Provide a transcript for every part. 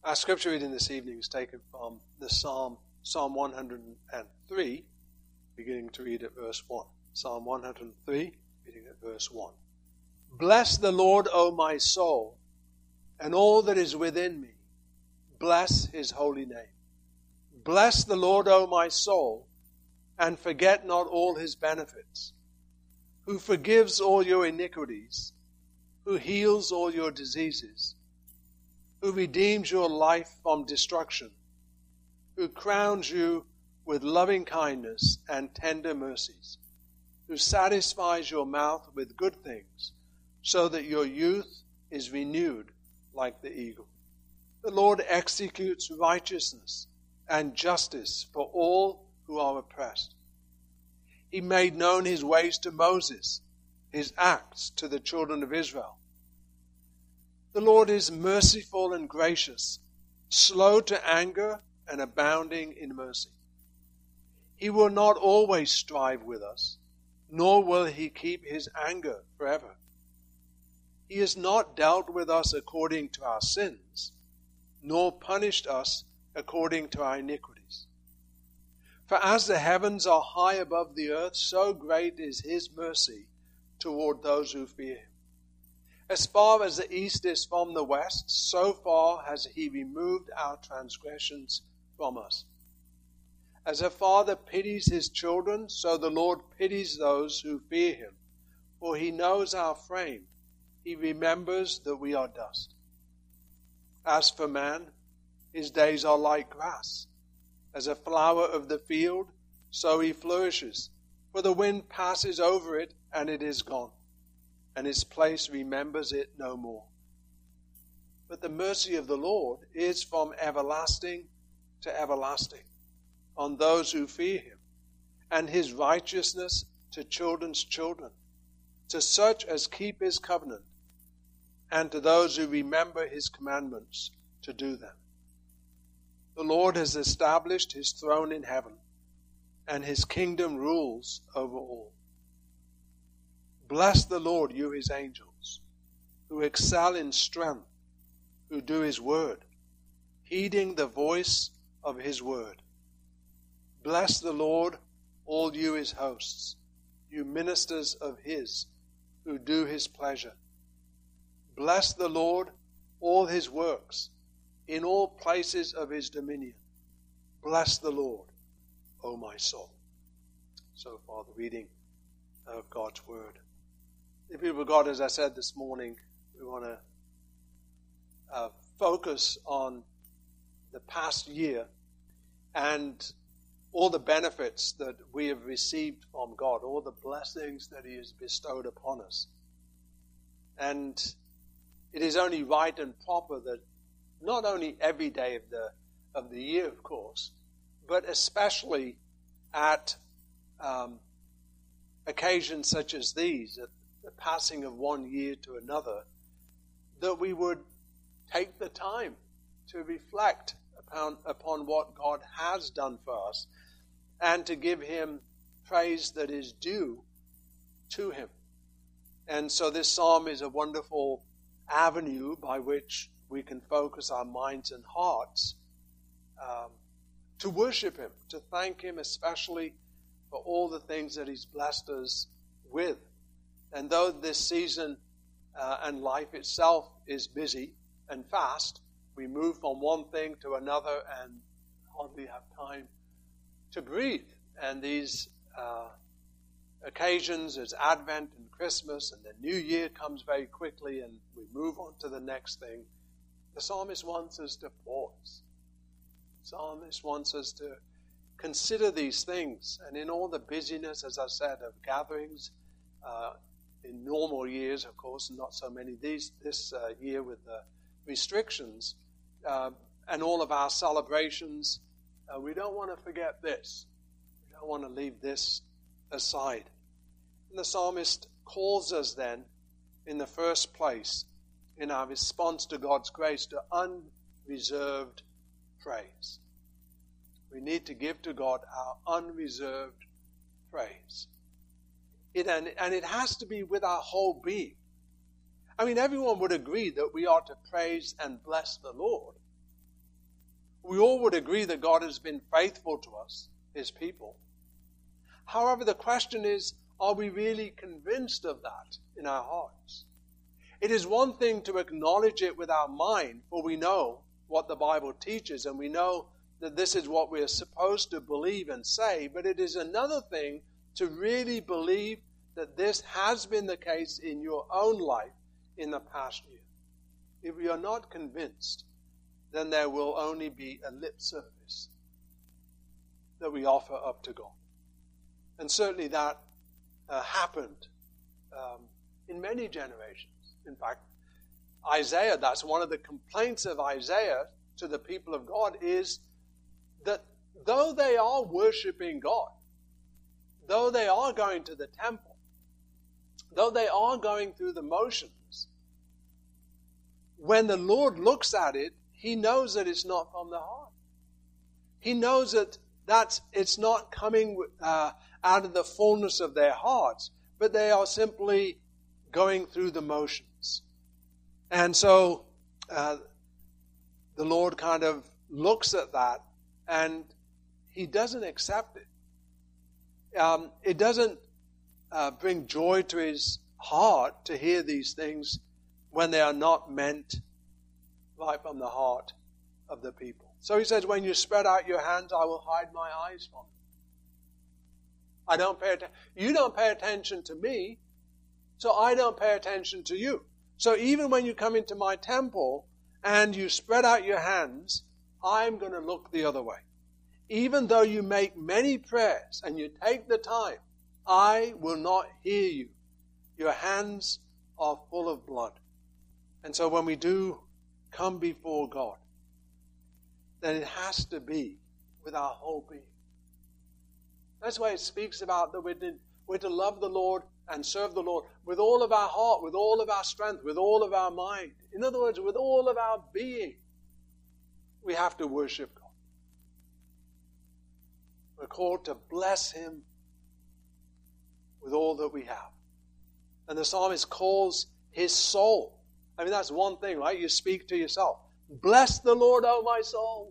Our scripture reading this evening is taken from the Psalm 103, beginning to read at verse 1. Psalm 103, reading at verse 1. Bless the Lord, O my soul, and all that is within me. Bless his holy name. Bless the Lord, O my soul, and forget not all his benefits, who forgives all your iniquities, who heals all your diseases, who redeems your life from destruction, who crowns you with loving kindness and tender mercies, who satisfies your mouth with good things, so that your youth is renewed like the eagle. The Lord executes righteousness and justice for all who are oppressed. He made known his ways to Moses, his acts to the children of Israel. The Lord is merciful and gracious, slow to anger and abounding in mercy. He will not always strive with us, nor will he keep his anger forever. He has not dealt with us according to our sins, nor punished us according to our iniquities. For as the heavens are high above the earth, so great is his mercy toward those who fear him. As far as the east is from the west, so far has he removed our transgressions from us. As a father pities his children, so the Lord pities those who fear him. For he knows our frame. He remembers that we are dust. As for man, his days are like grass. As a flower of the field, so he flourishes. For the wind passes over it, and it is gone, and its place remembers it no more. But the mercy of the Lord is from everlasting to everlasting on those who fear him, and his righteousness to children's children, to such as keep his covenant, and to those who remember his commandments to do them. The Lord has established his throne in heaven, and his kingdom rules over all. Bless the Lord, you his angels, who excel in strength, who do his word, heeding the voice of his word. Bless the Lord, all you his hosts, you ministers of his, who do his pleasure. Bless the Lord, all his works, in all places of his dominion. Bless the Lord, O my soul. So far, the reading of God's word. The people of God, as I said this morning, we want to focus on the past year and all the benefits that we have received from God, all the blessings that he has bestowed upon us. And it is only right and proper that not only every day of the year, of course, but especially at occasions such as these, at the passing of one year to another, that we would take the time to reflect upon what God has done for us and to give him praise that is due to him. And so this psalm is a wonderful avenue by which we can focus our minds and hearts to worship him, to thank him especially for all the things that he's blessed us with. And though this season and life itself is busy and fast, we move from one thing to another and hardly have time to breathe. And these occasions as Advent and Christmas and the New Year comes very quickly and we move on to the next thing. The psalmist wants us to pause. The psalmist wants us to consider these things. And in all the busyness, as I said, of gatherings, in normal years, of course, not so many this year with the restrictions, and all of our celebrations, we don't want to forget this. We don't want to leave this aside. And the psalmist calls us then, in the first place, in our response to God's grace, to unreserved praise. We need to give to God our unreserved praise. And it has to be with our whole being. I mean, everyone would agree that we are to praise and bless the Lord. We all would agree that God has been faithful to us, his people. However, the question is, are we really convinced of that in our hearts? It is one thing to acknowledge it with our mind, for we know what the Bible teaches, and we know that this is what we are supposed to believe and say, but it is another thing to really believe that this has been the case in your own life in the past year. If we are not convinced, then there will only be a lip service that we offer up to God. And certainly that happened in many generations. In fact, Isaiah, that's one of the complaints of Isaiah to the people of God, is that though they are worshiping God, though they are going to the temple, though they are going through the motions, when the Lord looks at it, he knows that it's not from the heart. He knows that it's not coming out of the fullness of their hearts, but they are simply going through the motions. And so the Lord kind of looks at that, and he doesn't accept it. It doesn't bring joy to his heart to hear these things when they are not meant right from the heart of the people. So he says, when you spread out your hands, I will hide my eyes from you. I don't pay attention. You don't pay attention to me, so I don't pay attention to you. So even when you come into my temple and you spread out your hands, I'm going to look the other way. Even though you make many prayers and you take the time, I will not hear you. Your hands are full of blood. And so when we do come before God, then it has to be with our whole being. That's why it speaks about that we're to love the Lord and serve the Lord with all of our heart, with all of our strength, with all of our mind. In other words, with all of our being, we have to worship God. We're called to bless him with all that we have. And the psalmist calls his soul. I mean, that's one thing, right? You speak to yourself. Bless the Lord, O my soul.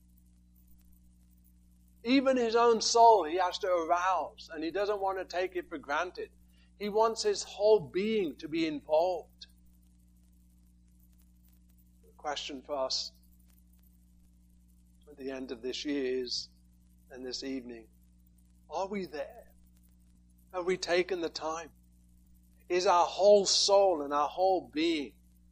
Even his own soul he has to arouse, and he doesn't want to take it for granted. He wants his whole being to be involved. The question for us at the end of this year is, and this evening, are we there? Have we taken the time? Is our whole soul and our whole being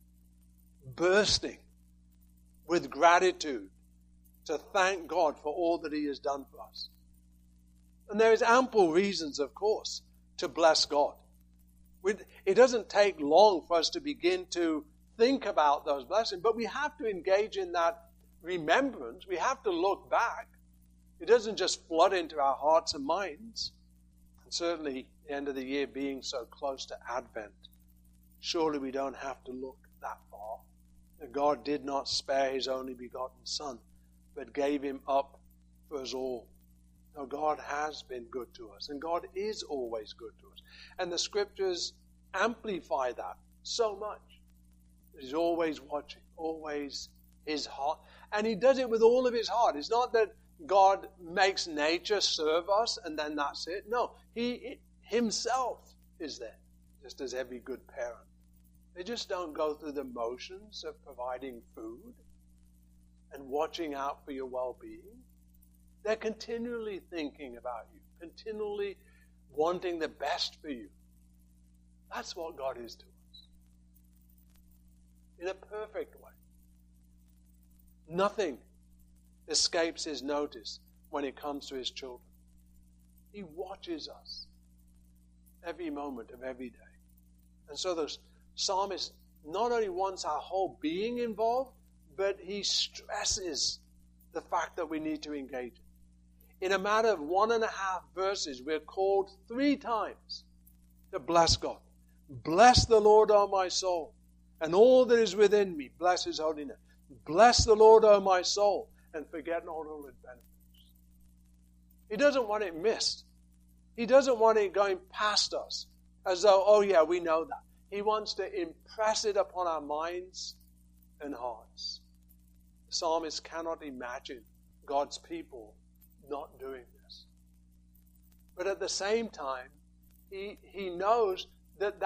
bursting with gratitude to thank God for all that he has done for us? And there is ample reasons, of course, to bless God. It doesn't take long for us to begin to think about those blessings, but we have to engage in that remembrance. We have to look back. It doesn't just flood into our hearts and minds. And certainly, the end of the year being so close to Advent, surely we don't have to look that far. That God did not spare his only begotten Son, but gave him up for us all. Now, God has been good to us, and God is always good to us. And the Scriptures amplify that so much. He's always watching, always his heart. And he does it with all of his heart. It's not that God makes nature serve us and then that's it. No, he himself is there, just as every good parent. They just don't go through the motions of providing food and watching out for your well-being. They're continually thinking about you, continually wanting the best for you. That's what God is to us. In a perfect way. Nothing escapes his notice when it comes to his children. He watches us every moment of every day. And so the psalmist not only wants our whole being involved, but he stresses the fact that we need to engage it. In a matter of 1.5 verses, we're called 3 times to bless God. Bless the Lord, O my soul, and all that is within me. Bless his holy name. Bless the Lord, O my soul, and forget not all his benefits. He doesn't want it missed. He doesn't want it going past us as though, oh yeah, we know that. He wants to impress it upon our minds and hearts. The psalmist cannot imagine God's people not doing this. But at the same time, he knows that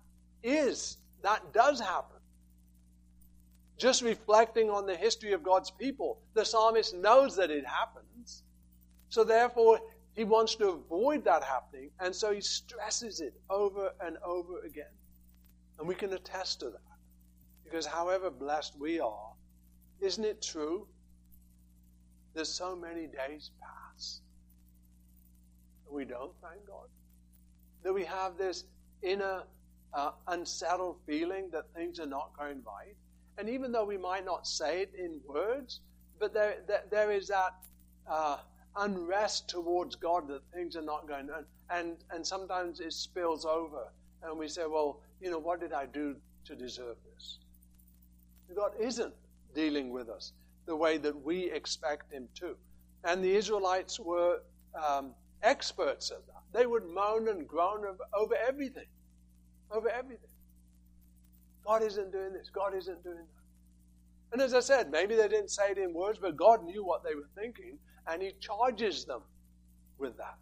does happen. Just reflecting on the history of God's people, the psalmist knows that it happens. So therefore, he wants to avoid that happening, and so he stresses it over and over again. And we can attest to that. Because however blessed we are, isn't it true? There's so many days pass that we don't thank God. That we have this inner unsettled feeling that things are not going right. And even though we might not say it in words, but there is that unrest towards God that things are not going on. And sometimes it spills over. And we say, well, what did I do to deserve this? God isn't dealing with us the way that we expect Him to. And the Israelites were experts at that. They would moan and groan over everything. Over everything. God isn't doing this. God isn't doing that. And as I said, maybe they didn't say it in words, but God knew what they were thinking, and He charges them with that.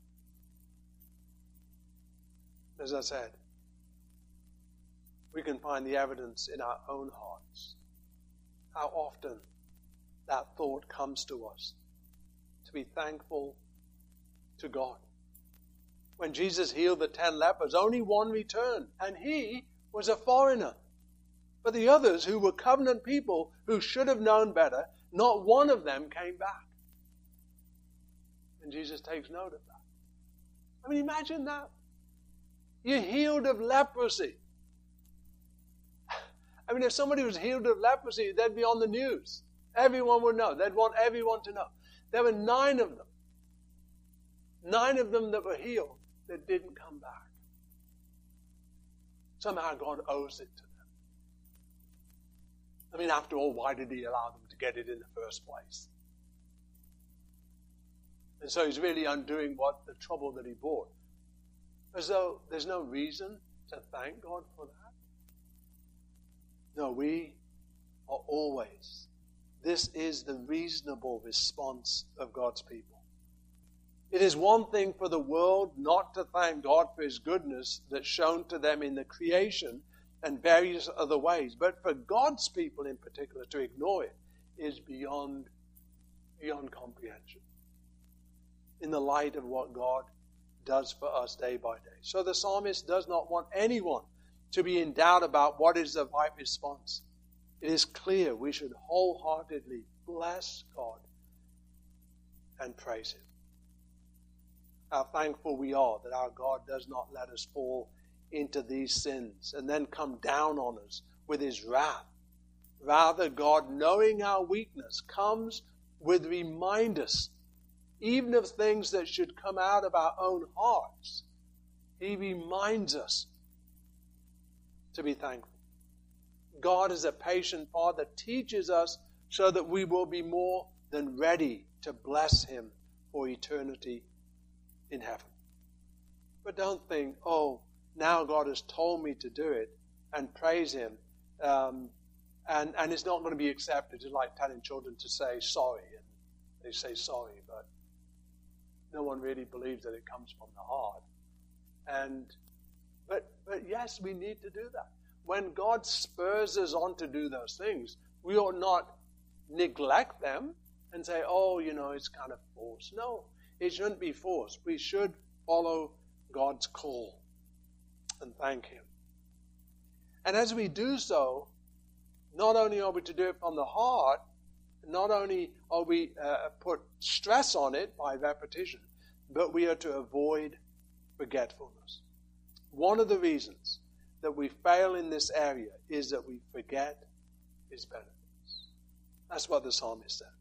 As I said, we can find the evidence in our own hearts. How often that thought comes to us to be thankful to God. When Jesus healed the 10 lepers, only one returned, and he was a foreigner. But the others, who were covenant people, who should have known better, not one of them came back. And Jesus takes note of that. I mean, imagine that. You're healed of leprosy. I mean, if somebody was healed of leprosy, they'd be on the news. Everyone would know. They'd want everyone to know. There were 9 of them. 9 of them that were healed that didn't come back. Somehow God owes it to them. I mean, after all, why did He allow them to get it in the first place? And so He's really undoing the trouble that He brought. As though there's no reason to thank God for that. No, we are always. This is the reasonable response of God's people. It is one thing for the world not to thank God for His goodness that's shown to them in the creation and various other ways. But for God's people in particular, to ignore it is beyond comprehension. In the light of what God does for us day by day. So the psalmist does not want anyone to be in doubt about what is the right response. It is clear we should wholeheartedly bless God and praise Him. How thankful we are that our God does not let us fall into these sins and then come down on us with His wrath. Rather, God, knowing our weakness, comes with reminders, even of things that should come out of our own hearts. He reminds us to be thankful. God, as a patient Father, teaches us so that we will be more than ready to bless Him for eternity in heaven. But don't think, now God has told me to do it, and praise Him, and it's not going to be accepted. It's like telling children to say sorry, and they say sorry, but no one really believes that it comes from the heart. But yes, we need to do that. When God spurs us on to do those things, we ought not neglect them and say, it's kind of forced. No, it shouldn't be forced. We should follow God's call and thank Him. And as we do so, not only are we to do it from the heart, not only are we put stress on it by repetition, but we are to avoid forgetfulness. One of the reasons that we fail in this area is that we forget His benefits. That's what the psalmist said.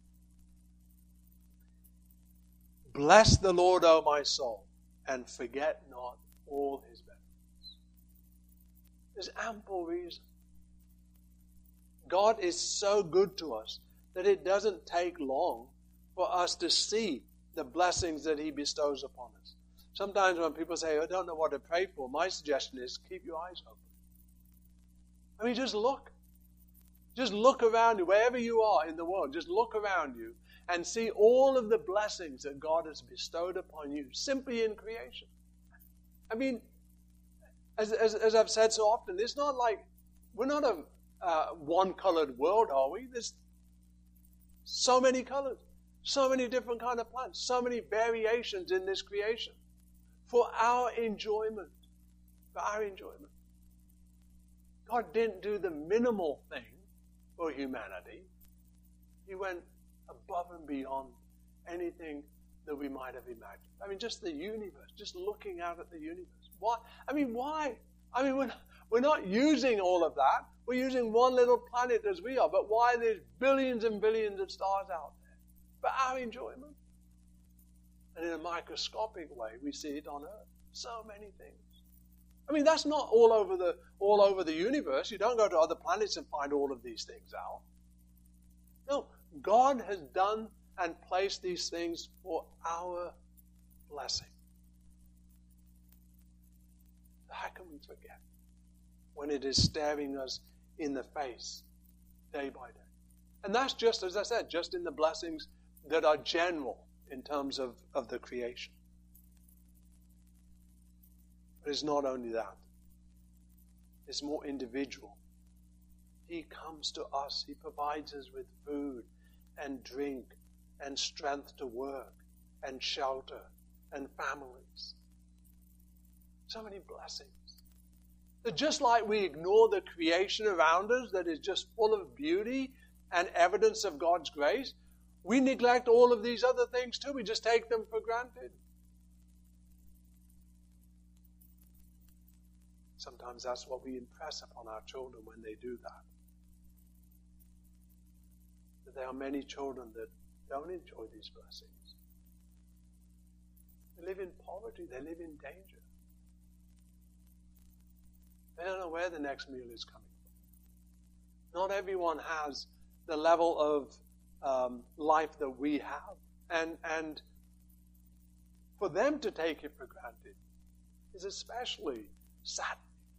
Bless the Lord, O my soul, and forget not all His benefits. There's ample reason. God is so good to us that it doesn't take long for us to see the blessings that He bestows upon us. Sometimes when people say, I don't know what to pray for, my suggestion is keep your eyes open. I mean, just look. Just look around you, wherever you are in the world, just look around you and see all of the blessings that God has bestowed upon you simply in creation. I mean, as I've said so often, it's not like we're not a one-colored world, are we? There's so many colors, so many different kind of plants, so many variations in this creation for our enjoyment. For our enjoyment. God didn't do the minimal thing for humanity. He went above and beyond anything that we might have imagined. I mean, just the universe, just looking out at the universe. Why? I mean, why? I mean, we're not using all of that. We're using one little planet as we are. But why there's billions and billions of stars out there? For our enjoyment. And in a microscopic way, we see it on Earth. So many things. I mean, that's not all over the universe. You don't go to other planets and find all of these things out. No, God has done and placed these things for our blessing. How can we forget when it is staring us in the face day by day? And that's just, as I said, just in the blessings that are general in terms of the creation. But it's not only that. It's more individual. He comes to us. He provides us with food and drink and strength to work and shelter and families. So many blessings. That just like we ignore the creation around us that is just full of beauty and evidence of God's grace, we neglect all of these other things too. We just take them for granted. Sometimes that's what we impress upon our children when they do that. That there are many children that don't enjoy these blessings. They live in poverty. They live in danger. They don't know where the next meal is coming from. Not everyone has the level of life that we have. And for them to take it for granted is especially sad.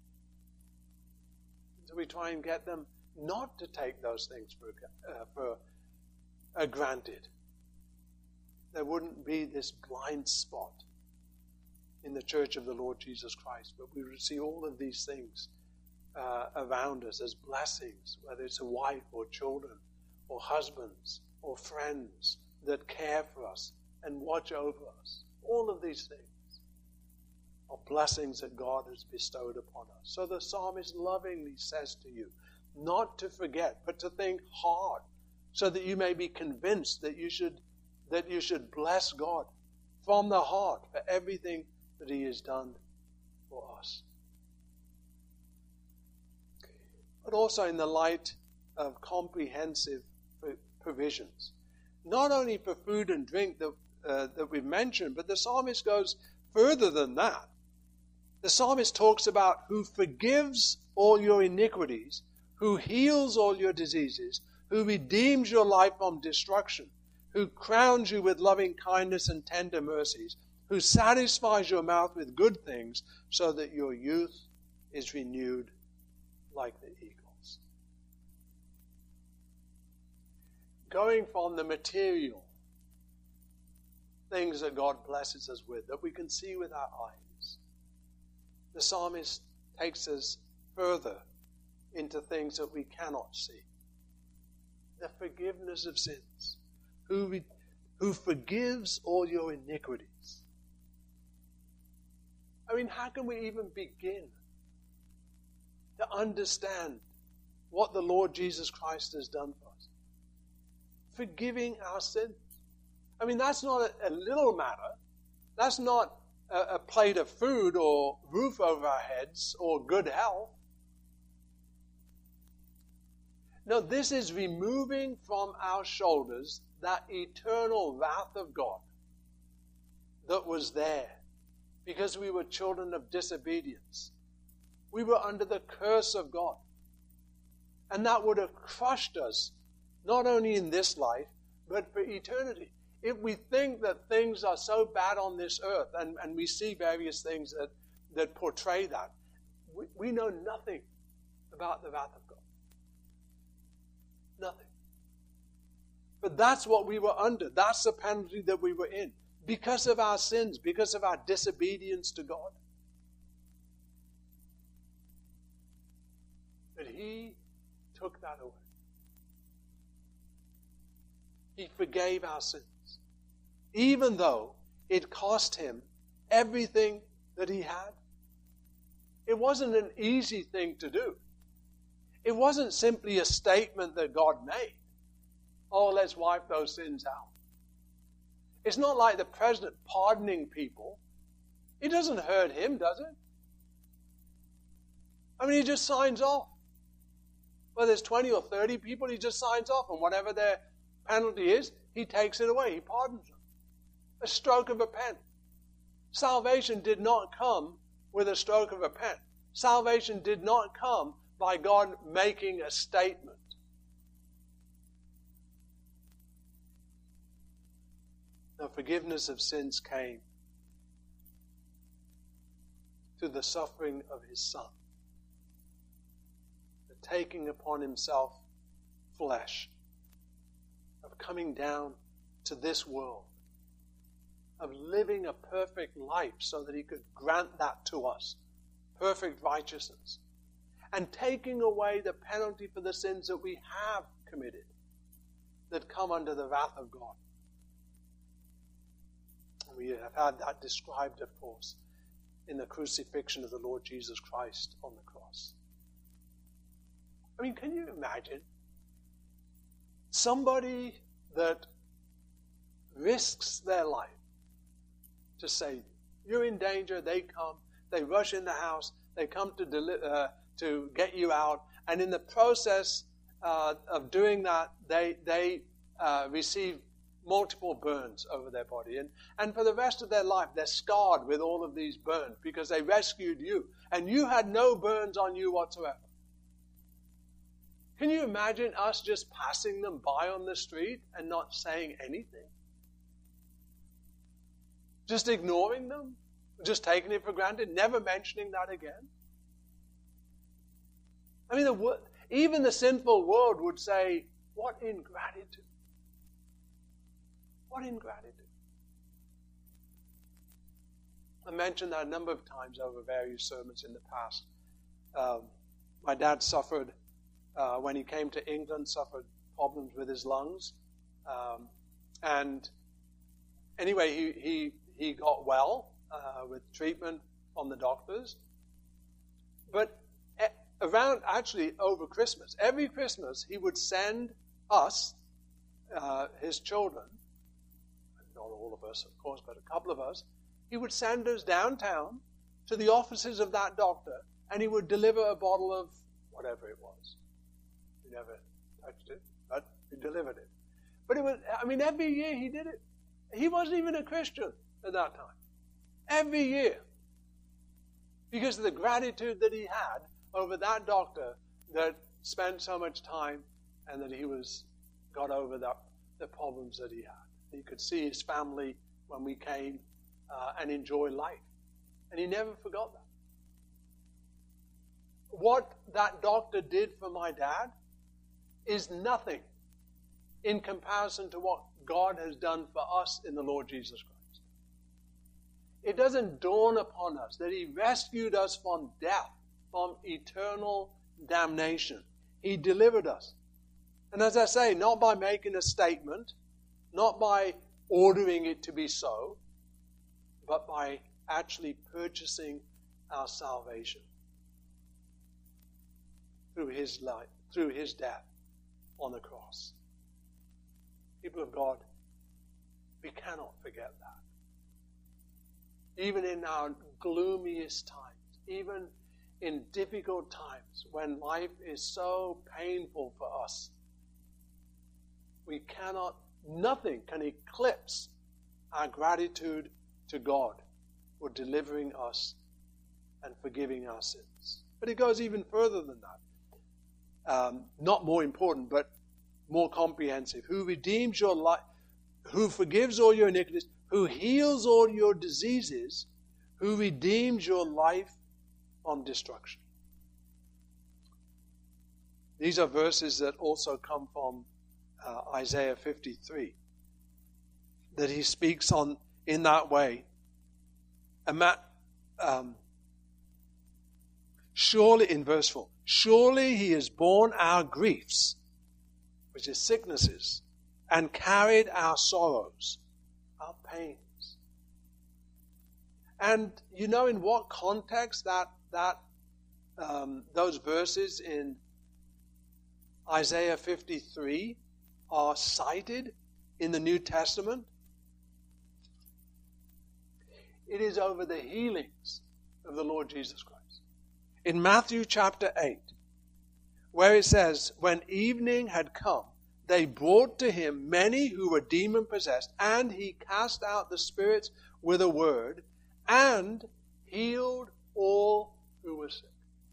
So we try and get them not to take those things for granted. There wouldn't be this blind spot in the church of the Lord Jesus Christ, but we would see all of these things around us as blessings, whether it's a wife or children or husbands or friends that care for us and watch over us. All of these things are blessings that God has bestowed upon us. So the psalmist lovingly says to you, not to forget, but to think hard, so that you may be convinced that you should bless God from the heart for everything that He has done for us. But also in the light of comprehensive provisions, not only for food and drink that we've mentioned, but the psalmist goes further than that. The psalmist talks about who forgives all your iniquities, who heals all your diseases, who redeems your life from destruction, who crowns you with loving kindness and tender mercies, who satisfies your mouth with good things so that your youth is renewed like the eagles. Going from the material things that God blesses us with, that we can see with our eyes, the psalmist takes us further into things that we cannot see. The forgiveness of sins. Who forgives all your iniquities. I mean, how can we even begin to understand what the Lord Jesus Christ has done for us? Forgiving our sins. I mean, that's not a little matter. That's not a plate of food or roof over our heads or good health. No, this is removing from our shoulders that eternal wrath of God that was there because we were children of disobedience. We were under the curse of God. And that would have crushed us, not only in this life, but for eternity. If we think that things are so bad on this earth, and we see various things that portray that, we know nothing about the wrath of God. Nothing. But that's what we were under. That's the penalty that we were in. Because of our sins, because of our disobedience to God. But He took that away. He forgave our sins. Even though it cost Him everything that He had. It wasn't an easy thing to do. It wasn't simply a statement that God made. Oh, let's wipe those sins out. It's not like the president pardoning people. It doesn't hurt him, does it? I mean, he just signs off. Well, there's 20 or 30 people, he just signs off, and whatever their penalty is, he takes it away. He pardons them. A stroke of a pen. Salvation did not come with a stroke of a pen. Salvation did not come by God making a statement. The forgiveness of sins came through the suffering of His Son, the taking upon Himself flesh, of coming down to this world, of living a perfect life so that He could grant that to us, perfect righteousness, and taking away the penalty for the sins that we have committed, that come under the wrath of God. We have had that described, of course, in the crucifixion of the Lord Jesus Christ on the cross. I mean, can you imagine somebody that risks their life to save you? You're in danger, they come, they rush in the house, they come to get you out, and in the process of doing that, they receive multiple burns over their body. And for the rest of their life, they're scarred with all of these burns because they rescued you. And you had no burns on you whatsoever. Can you imagine us just passing them by on the street and not saying anything? Just ignoring them? Just taking it for granted? Never mentioning that again? I mean, even the sinful world would say, what ingratitude. What ingratitude. I mentioned that a number of times over various sermons in the past. My dad suffered, when he came to England, suffered problems with his lungs. And anyway, he got well with treatment from the doctors. But around, actually, over Christmas, every Christmas, he would send us, his children, not all of us, of course, but a couple of us, he would send us downtown to the offices of that doctor, and he would deliver a bottle of whatever it was. He never touched it, but he delivered it. But it was, I mean, every year he did it. He wasn't even a Christian at that time. Every year. Because of the gratitude that he had over that doctor that spent so much time and that he got over the problems that he had. He could see his family when we came and enjoy life. And he never forgot that. What that doctor did for my dad is nothing in comparison to what God has done for us in the Lord Jesus Christ. It doesn't dawn upon us that He rescued us from death, from eternal damnation. He delivered us. And as I say, not by making a statement, not by ordering it to be so, but by actually purchasing our salvation through His life, through His death on the cross. People of God, we cannot forget that. Even in our gloomiest times, even in difficult times when life is so painful for us, nothing can eclipse our gratitude to God for delivering us and forgiving our sins. But it goes even further than that. Not more important, but more comprehensive. Who redeems your life, who forgives all your iniquities, who heals all your diseases, who redeems your life from destruction. These are verses that also come from Isaiah 53, that he speaks on in that way. Surely, in verse 4, surely he has borne our griefs, which is sicknesses, and carried our sorrows, our pains. And you know in what context those verses in Isaiah 53 are cited in the New Testament? It is over the healings of the Lord Jesus Christ. In Matthew chapter 8, where it says, when evening had come, they brought to him many who were demon-possessed, and he cast out the spirits with a word, and healed all who were sick.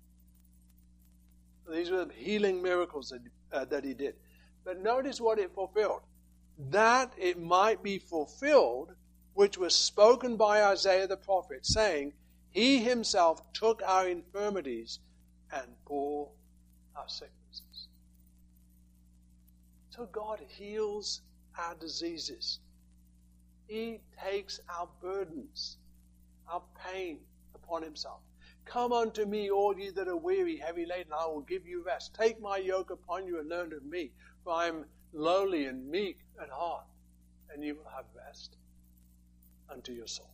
These were the healing miracles that he did. But notice what it fulfilled. That it might be fulfilled, which was spoken by Isaiah the prophet, saying, he himself took our infirmities and bore our sicknesses. So God heals our diseases. He takes our burdens, our pain upon himself. Come unto me, all ye that are weary, heavy laden, I will give you rest. Take my yoke upon you and learn of me, for I am lowly and meek at heart, and you will have rest unto your souls.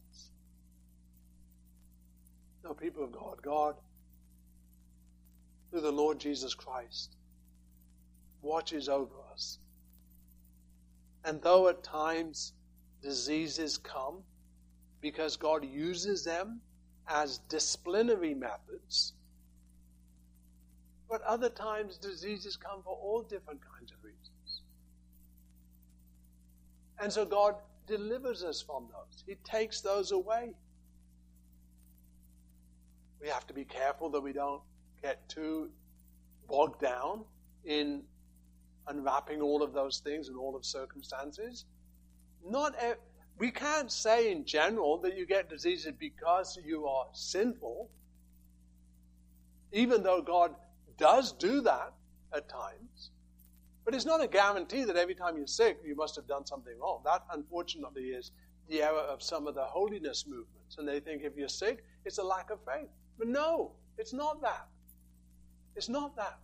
No, people of God, God, through the Lord Jesus Christ, watches over us. And though at times diseases come, because God uses them as disciplinary methods, but other times diseases come for all different kinds of reasons. And so God delivers us from those. He takes those away. We have to be careful that we don't get too bogged down in unwrapping all of those things and all of circumstances. We can't say in general that you get diseases because you are sinful, even though God does do that at times. But it's not a guarantee that every time you're sick, you must have done something wrong. That, unfortunately, is the error of some of the holiness movements. And they think if you're sick, it's a lack of faith. But no, it's not that. It's not that.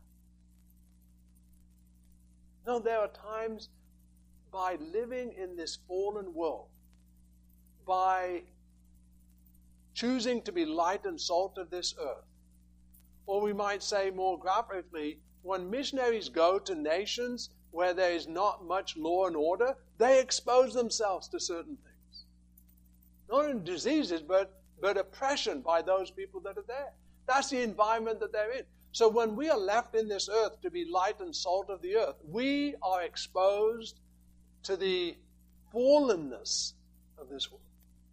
No, there are times by living in this fallen world, by choosing to be light and salt of this earth, or we might say more graphically, when missionaries go to nations where there is not much law and order, they expose themselves to certain things. Not only diseases, but oppression by those people that are there. That's the environment that they're in. So when we are left in this earth to be light and salt of the earth, we are exposed to the fallenness of this world.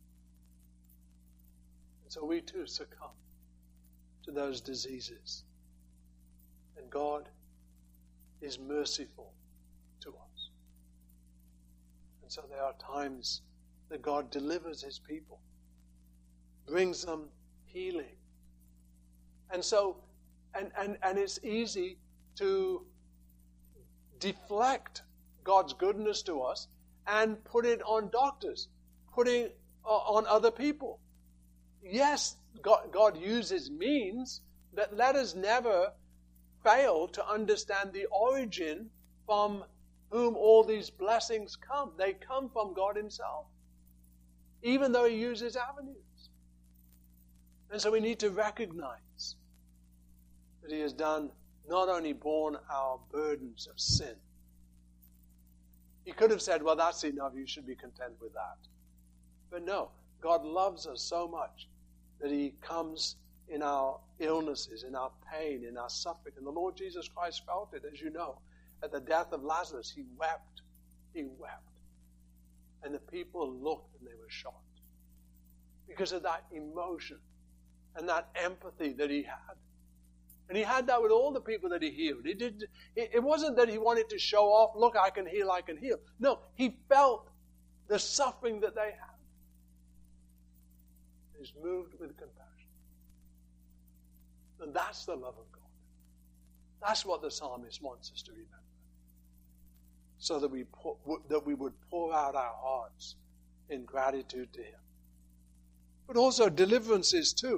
And so we too succumb to those diseases. And God is merciful to us. And so there are times that God delivers his people, brings them healing. And so, and it's easy to deflect God's goodness to us and put it on doctors, putting on other people. Yes, God uses means, but let us never fail to understand the origin from whom all these blessings come. They come from God himself, even though he uses avenues. And so we need to recognize that he has done, not only borne our burdens of sin. He could have said, well, that's enough, you should be content with that. But no, God loves us so much that he comes in our illnesses, in our pain, in our suffering. And the Lord Jesus Christ felt it, as you know. At the death of Lazarus, he wept. He wept. And the people looked and they were shocked because of that emotion and that empathy that he had. And he had that with all the people that he healed. It wasn't that he wanted to show off, look, I can heal, I can heal. No, he felt the suffering that they had. He's moved with compassion. And that's the love of God. That's what the psalmist wants us to remember. So that we would pour out our hearts in gratitude to Him. But also deliverances too.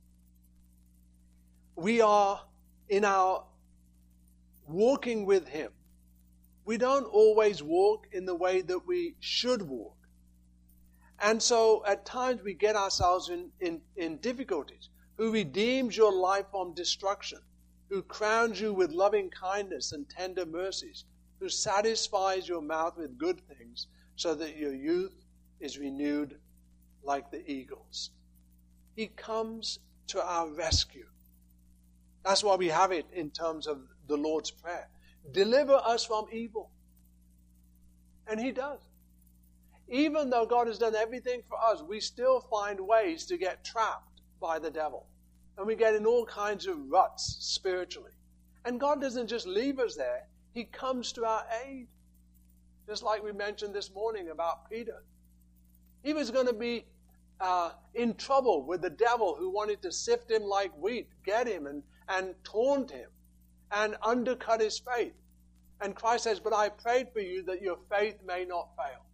We are in our walking with Him. We don't always walk in the way that we should walk. And so at times we get ourselves in difficulties. Who redeems your life from destruction, who crowns you with loving kindness and tender mercies, who satisfies your mouth with good things, so that your youth is renewed like the eagles. He comes to our rescue. That's why we have it in terms of the Lord's Prayer. Deliver us from evil. And He does. Even though God has done everything for us, we still find ways to get trapped by the devil. And we get in all kinds of ruts spiritually. And God doesn't just leave us there. He comes to our aid. Just like we mentioned this morning about Peter. He was going to be in trouble with the devil who wanted to sift him like wheat, get him and taunt him and undercut his faith. And Christ says, but I prayed for you that your faith may not fail.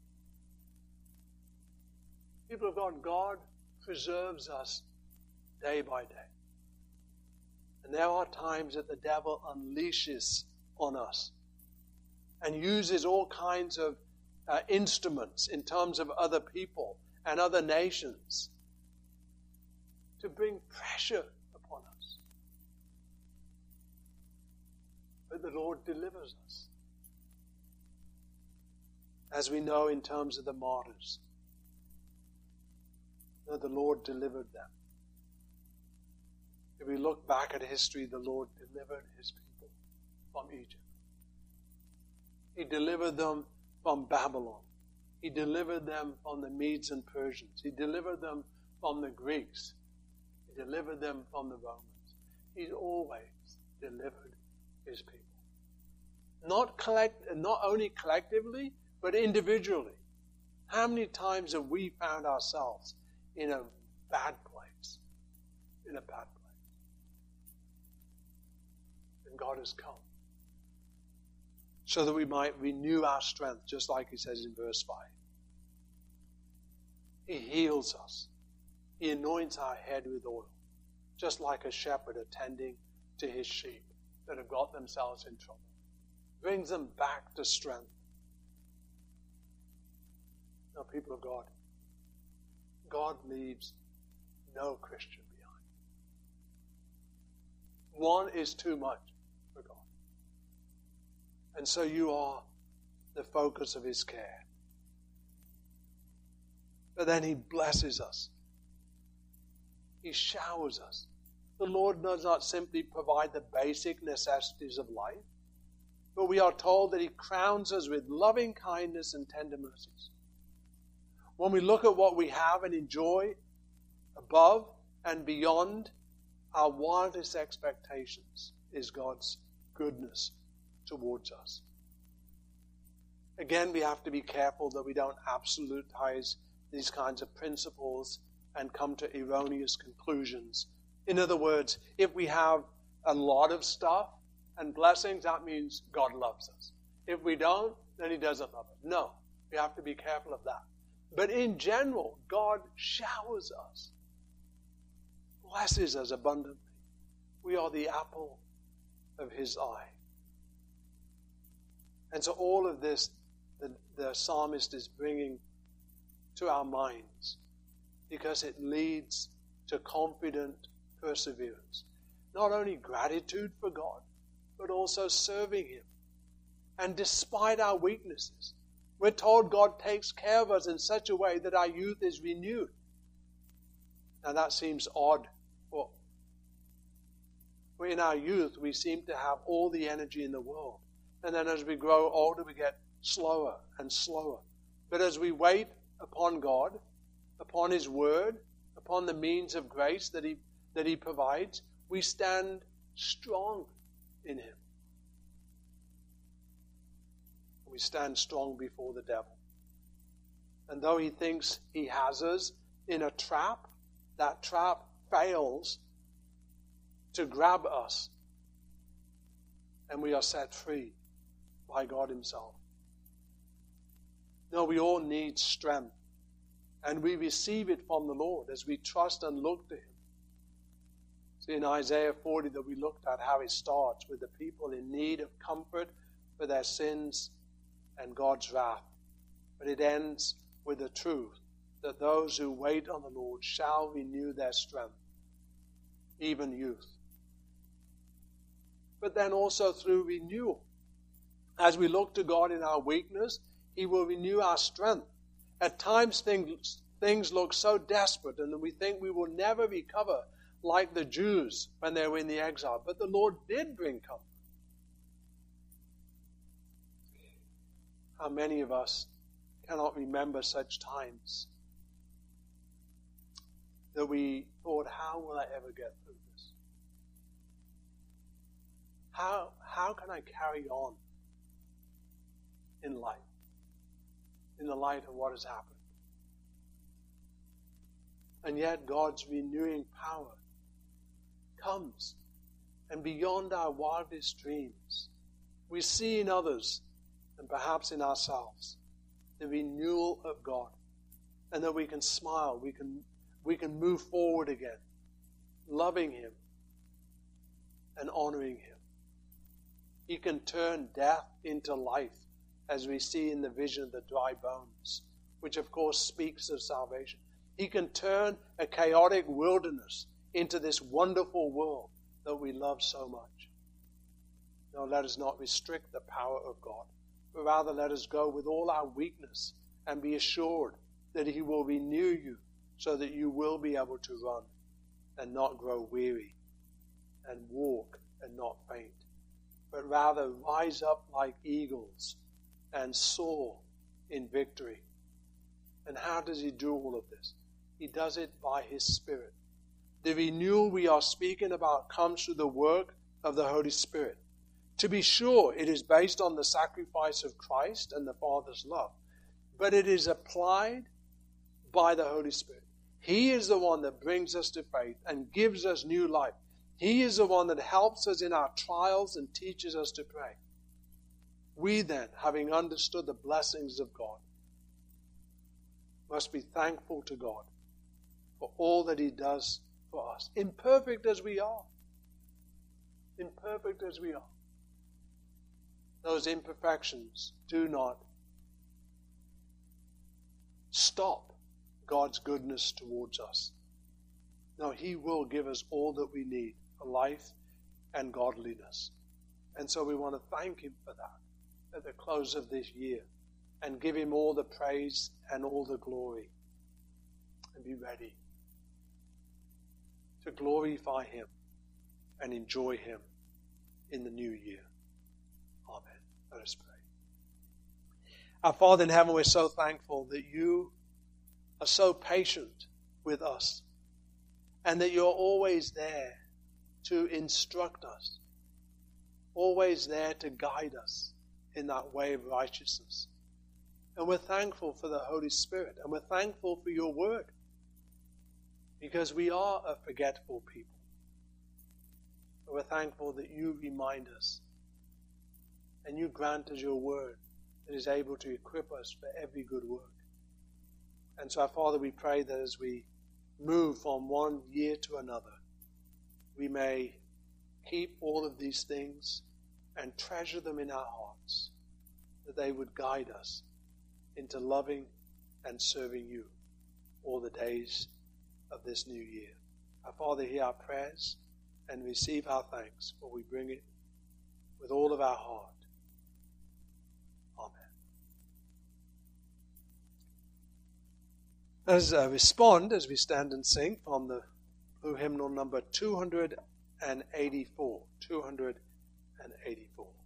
People of God, God preserves us day by day. And there are times that the devil unleashes on us and uses all kinds of instruments in terms of other people and other nations to bring pressure upon us. But the Lord delivers us. As we know in terms of the martyrs, the Lord delivered them. If we look back at history, the Lord delivered His people from Egypt. He delivered them from Babylon. He delivered them from the Medes and Persians. He delivered them from the Greeks. He delivered them from the Romans. He's always delivered His people. Not only collectively, but individually. How many times have we found ourselves in a bad place? In a bad place. And God has come so that we might renew our strength, just like He says in verse 5. He heals us. He anoints our head with oil, just like a shepherd attending to his sheep that have got themselves in trouble. Brings them back to strength. Now, people of God, God leaves no Christian behind. One is too much for God. And so you are the focus of His care. But then He blesses us. He showers us. The Lord does not simply provide the basic necessities of life, but we are told that He crowns us with loving kindness and tender mercies. When we look at what we have and enjoy above and beyond our wildest expectations is God's goodness towards us. Again, we have to be careful that we don't absolutize these kinds of principles and come to erroneous conclusions. In other words, if we have a lot of stuff and blessings, that means God loves us. If we don't, then He doesn't love us. No, we have to be careful of that. But in general, God showers us, blesses us abundantly. We are the apple of His eye. And so all of this, the psalmist is bringing to our minds because it leads to confident perseverance. Not only gratitude for God, but also serving Him. And despite our weaknesses, we're told God takes care of us in such a way that our youth is renewed. Now that seems odd. For in our youth, we seem to have all the energy in the world. And then as we grow older, we get slower and slower. But as we wait upon God, upon His Word, upon the means of grace that He provides, we stand strong in Him. We stand strong before the devil. And though he thinks he has us in a trap, that trap fails to grab us and we are set free by God himself. No, we all need strength, and we receive it from the Lord as we trust and look to him. See, in Isaiah 40 that we looked at, how it starts with the people in need of comfort for their sins and God's wrath. But it ends with the truth that those who wait on the Lord shall renew their strength, even youth. But then also through renewal. As we look to God in our weakness, he will renew our strength. At times things look so desperate and we think we will never recover like the Jews when they were in the exile. But the Lord did bring comfort. How many of us cannot remember such times that we thought, how will I ever get through this? How can I carry on in life, in the light of what has happened? And yet God's renewing power comes, and beyond our wildest dreams, we see in others, and perhaps in ourselves, the renewal of God, and that we can smile, we can move forward again, loving him and honoring him. He can turn death into life, as we see in the vision of the dry bones, which of course speaks of salvation. He can turn a chaotic wilderness into this wonderful world that we love so much. No, let us not restrict the power of God, but rather let us go with all our weakness and be assured that he will renew you so that you will be able to run and not grow weary, and walk and not faint, but rather rise up like eagles and soar in victory. And how does he do all of this? He does it by his Spirit. The renewal we are speaking about comes through the work of the Holy Spirit. To be sure, it is based on the sacrifice of Christ and the Father's love, but it is applied by the Holy Spirit. He is the one that brings us to faith and gives us new life. He is the one that helps us in our trials and teaches us to pray. We then, having understood the blessings of God, must be thankful to God for all that he does for us, imperfect as we are. Imperfect as we are. Those imperfections do not stop God's goodness towards us. No, he will give us all that we need for life and godliness. And so we want to thank him for that at the close of this year and give him all the praise and all the glory, and be ready to glorify him and enjoy him in the new year. Amen. Let us pray. Our Father in heaven, we're so thankful that you are so patient with us and that you're always there to instruct us, always there to guide us in that way of righteousness. And we're thankful for the Holy Spirit, and we're thankful for your word, because we are a forgetful people. And we're thankful that you remind us and you grant us your word that is able to equip us for every good work. And so, our Father, we pray that as we move from one year to another, we may keep all of these things and treasure them in our hearts, that they would guide us into loving and serving you all the days of this new year. Our Father, hear our prayers and receive our thanks, for we bring it with all of our heart. Amen. Let's respond as we stand and sing from the hymnal number 284. 284.